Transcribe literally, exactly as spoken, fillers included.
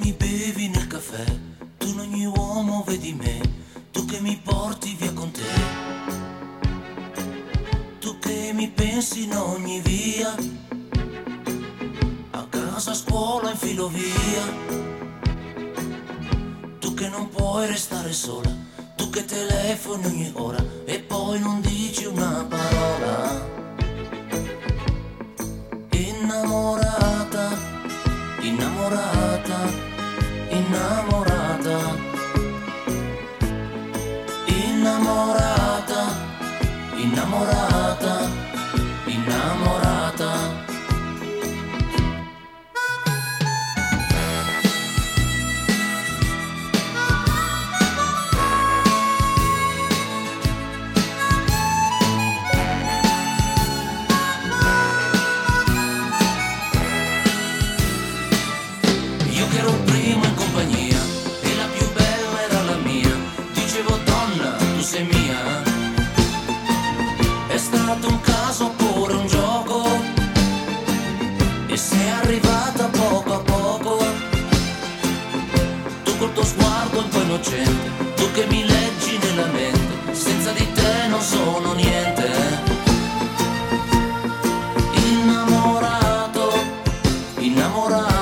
mi bevi nel caffè, tu in ogni uomo vedi me, tu che mi porti via con te, tu che mi pensi in ogni via, a casa, a scuola, in filovia, tu che non puoi restare sola, tu che telefoni ogni ora e poi non dici una parola. Innamorata, innamorata, innamorata, innamorata, innamorata, innamorata. Io che ero il primo in compagnia e la più bella era la mia, dicevo donna tu sei mia, è stato un caso oppure un gioco e sei arrivata poco a poco, tu col tuo sguardo un po' innocente, tu che mi leggi nella mente, senza di te non sono niente, innamorato, innamorato.